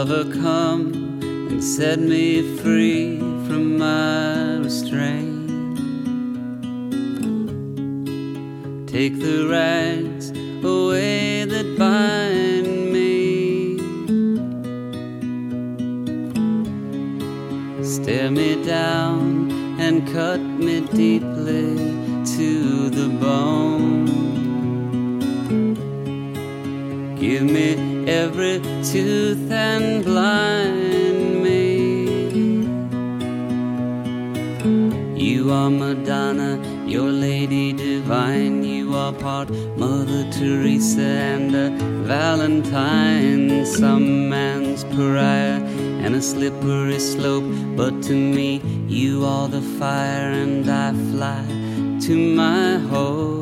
Mother, come and set me free from my restraint. Take the rags away that bind me. Stare me down and cut me deeply to the bone. Give me every tooth and blind me. You are Madonna, your lady divine. You are part Mother Teresa and a Valentine. Some man's pariah and a slippery slope, but to me you are the fire, and I fly to my hope.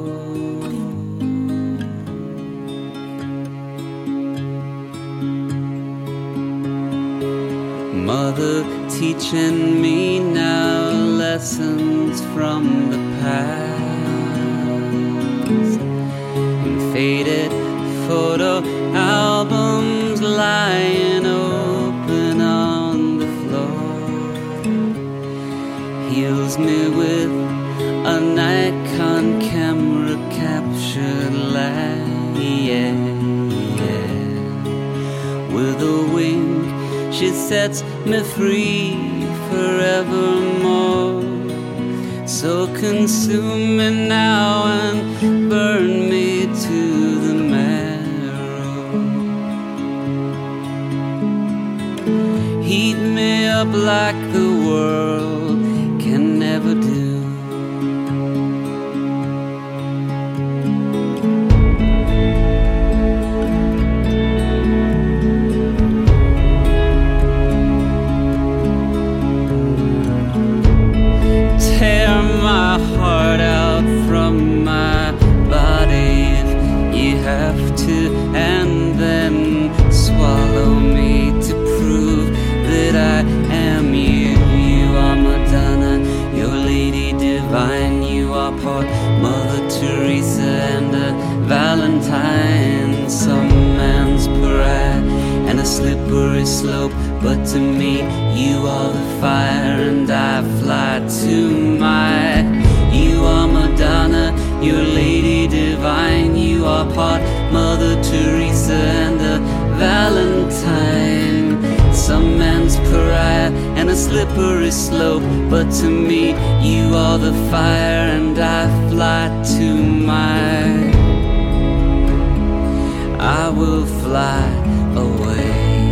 Mother, teaching me now lessons from the past, and faded photo albums lying open on the floor. Heals me with a Nikon camera captured light, yeah. With a wink she sets me free forevermore. So consume me now and burn me to the marrow. Heat me up like the world can never do. Heart out from my body if you have to, and then swallow me to prove that I am you. You are Madonna, your lady divine. You are part Mother Teresa and a Valentine. Some man's pariah and a slippery slope, but to me you are the fire, and I fly to my. You are Madonna, your lady divine. You are part Mother Teresa and a Valentine. Some man's pariah and a slippery slope, but to me you are the fire, and I fly to my. I will fly away.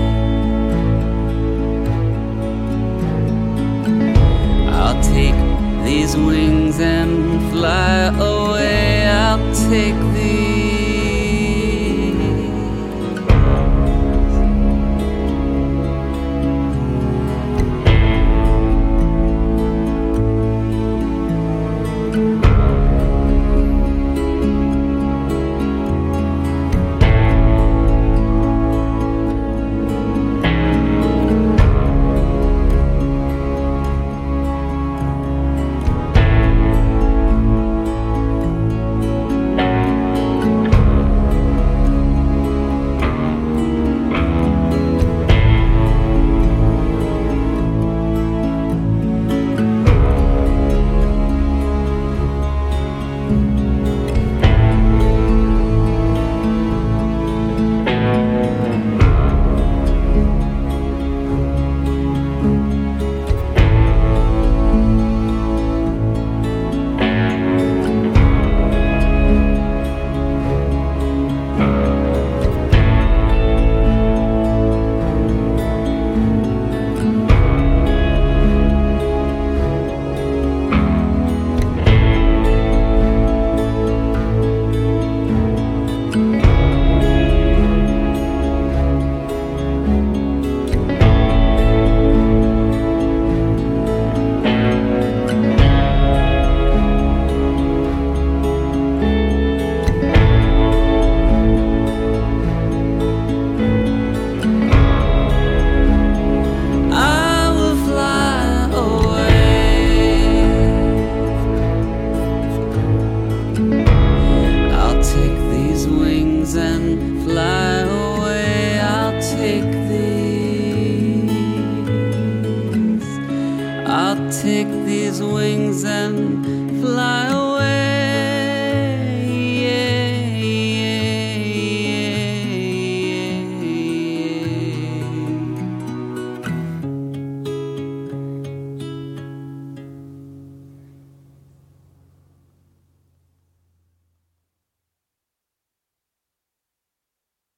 I'll take these wings and fly away. I'll take these. and fly away. I'll take thee. take these wings and fly